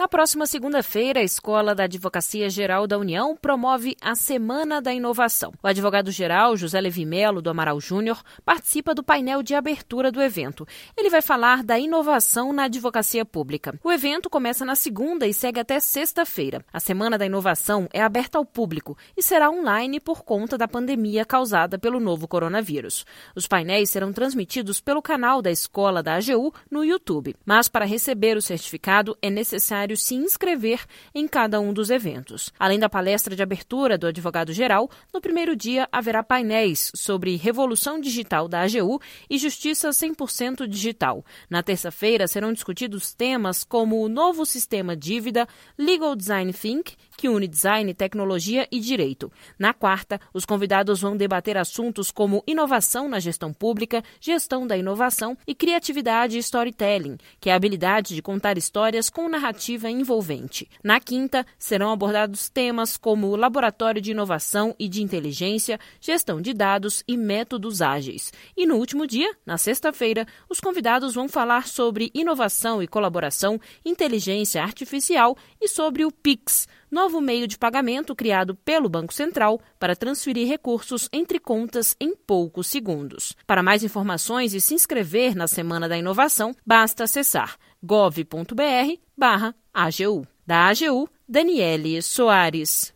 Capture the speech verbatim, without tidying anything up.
Na próxima segunda-feira, a Escola da Advocacia Geral da União promove a Semana da Inovação. O advogado-geral José Levi Melo do Amaral Júnior participa do painel de abertura do evento. Ele vai falar da inovação na advocacia pública. O evento começa na segunda e segue até sexta-feira. A Semana da Inovação é aberta ao público e será online por conta da pandemia causada pelo novo coronavírus. Os painéis serão transmitidos pelo canal da Escola da A G U no YouTube. Mas para receber o certificado é necessário se inscrever em cada um dos eventos. Além da palestra de abertura do advogado-geral, no primeiro dia haverá painéis sobre Revolução Digital da A G U e Justiça cem por cento Digital. Na terça-feira serão discutidos temas como o novo sistema dívida, Legal Design Think, que une design, tecnologia e direito. Na quarta, os convidados vão debater assuntos como inovação na gestão pública, gestão da inovação e criatividade e storytelling, que é a habilidade de contar histórias com narrativa envolvente. Na quinta, serão abordados temas como laboratório de inovação e de inteligência, gestão de dados e métodos ágeis. E no último dia, na sexta-feira, os convidados vão falar sobre inovação e colaboração, inteligência artificial e sobre o Pix, novo meio de pagamento criado pelo Banco Central para transferir recursos entre contas em poucos segundos. Para mais informações e se inscrever na Semana da Inovação, basta acessar gov ponto br barra A G U. Da A G U, Daniele Soares.